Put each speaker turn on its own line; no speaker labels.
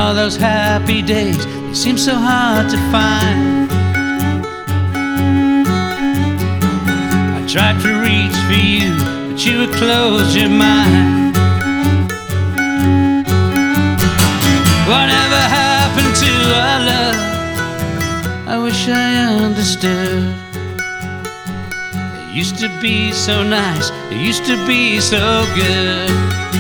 all those happy days, they seem so hard to find. I tried to reach for you, but you would close your mind. Whatever happened to our love? I wish I understood. It used to be so nice, it used to be so good.